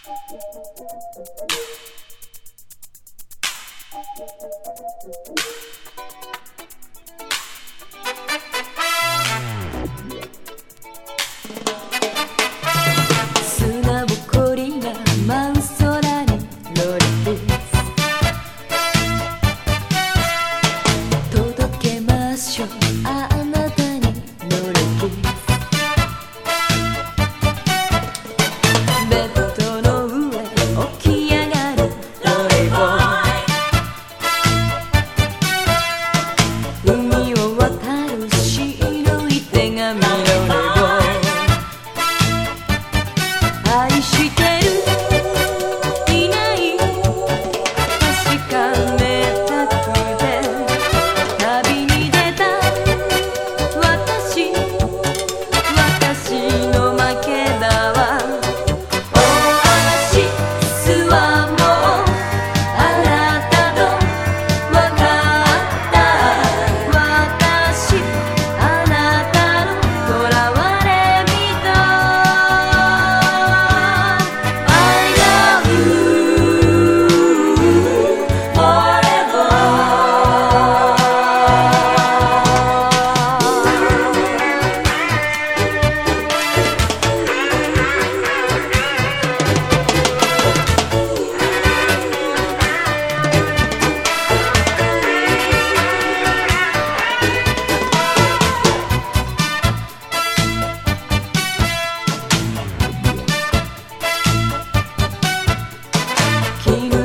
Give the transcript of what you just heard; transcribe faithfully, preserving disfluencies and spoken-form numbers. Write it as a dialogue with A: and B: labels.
A: 砂ぼこりが真空にロリ届けましょうあなたにロリベッドの上起き上がるロリボーイ海を渡る白い手紙のレボー愛して